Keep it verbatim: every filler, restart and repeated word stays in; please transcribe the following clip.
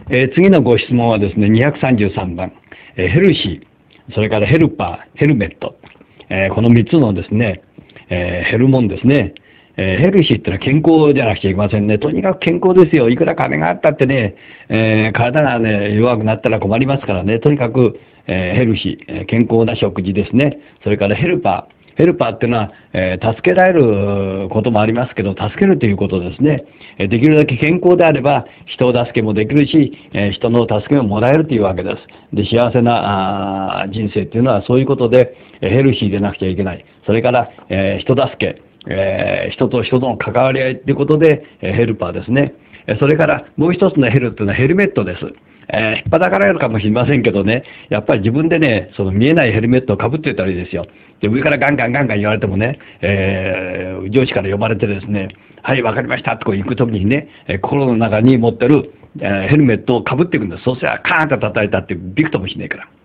えー次のご質問はですね、にひゃくさんじゅうさんばん、えーヘルシー、それからヘルパー、ヘルメット、えーこのみっつのですね、えーヘルモンですね。えーヘルシーってのは健康じゃなくちゃいけませんね。とにかく健康ですよ。いくら金があったってね、えー体がね、弱くなったら困りますからね。とにかく、えーヘルシー、えー健康な食事ですね。それからヘルパー。ヘルパーっていうのは、えー助けられることもありますけど、助けるということですね。えーできるだけ健康であれば、人を助けもできるし、えー人の助けももらえるというわけです。で、幸せなあー人生っていうのはそういうことで、えーヘルシーでなくちゃいけない。それから、えー人助け。えー人と人との関わり合いということで、えーヘルパーですね。えーそれからもう一つのヘルっていうのはヘルメットです。えー、引っ張かれるかもしれませんけどね、やっぱり自分でね、その見えないヘルメットをかぶってたらいいですよ。で、上からガンガンガンガン言われてもね、えー上司から呼ばれてですね、はい、わかりましたってこう行くときにね、えー心の中に持ってる、えーヘルメットをかぶっていくんです。そうしたらカーンと叩いたってびくともしねえから。